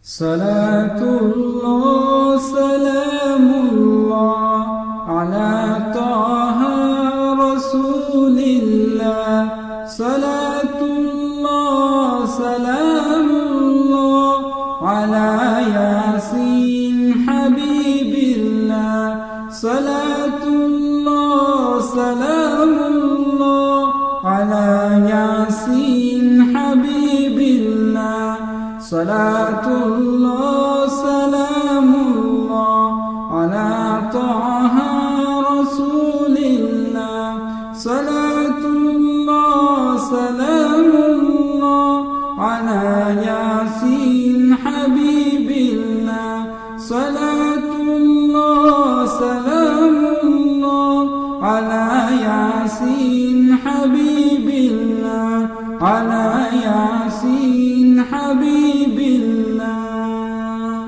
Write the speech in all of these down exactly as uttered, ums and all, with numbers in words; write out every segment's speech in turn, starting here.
صلاة الله سلام الله على طه رسول الله. صلاة الله سلام الله على ياسين حبيب الله. صلاة الله سلام الله على ياسين حبيب الله. صلاة الله سلام الله على طه رسول الله. صلاة الله سلام الله على ياسين حبيب الله. صلاة الله سلام الله على ياسين حبيب الله. على ياسين حبيب الله.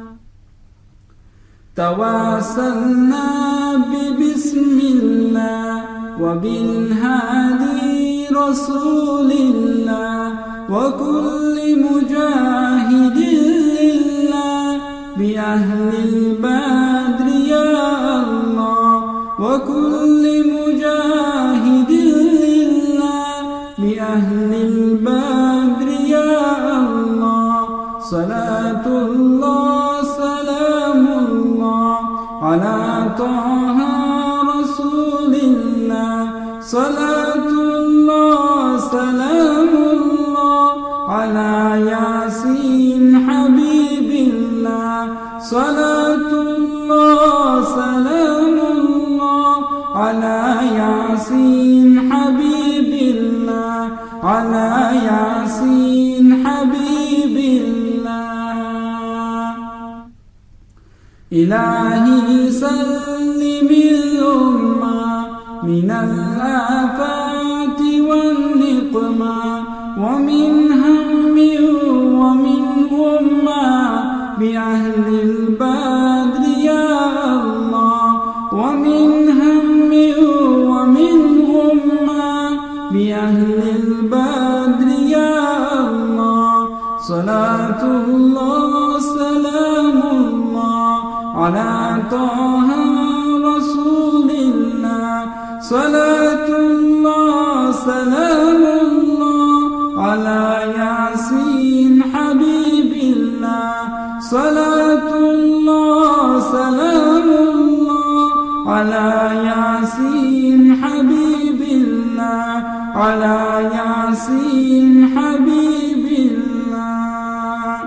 تواسلنا ببسم الله وبالهادي رسول الله وكل مجاهد لله بأهل البدر يا الله. وكل مجاهد لله بأهل البدر يا الله. صلاة الله سلام الله على طه رسول الله. صلاة الله سلام الله على ياسين حبيب الله. صلاة الله سلام الله على ياسين حبيب الله. على ياسين حبيب الله. إلهي سلم الأمة من الآفات والنقمة ومن هم ومن غمة بأهل البدر يا الله. ومن هم ومن غمة بأهل البدر يا الله. صلاة الله سلام الله على طه رسول الله. صلاة الله سلام الله على ياسين حبيب الله. صلاة الله سلام الله على ياسين حبيب الله. على ياسين حبيب الله.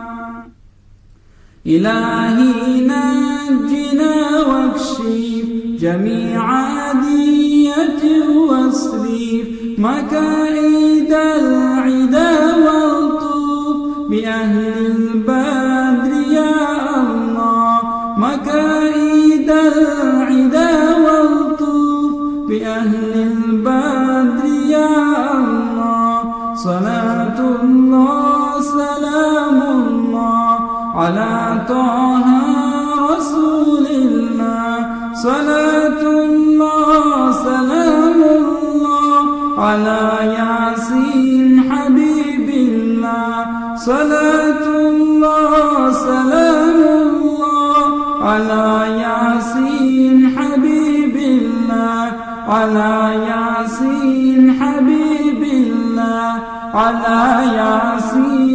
إلهي نجنا واكشف جميع عادية واصرف مكائد العدا والطوف بأهل البدر يا الله. مكائد العدا والطوف بأهل البدر يا الله. صلاة الله سلام الله على طه رسول الله. صلاة الله سلام الله على ياسين حبيب الله. صلاة الله سلام الله على ياسين حبيب الله. على ياسين حبيب الله. على ياسين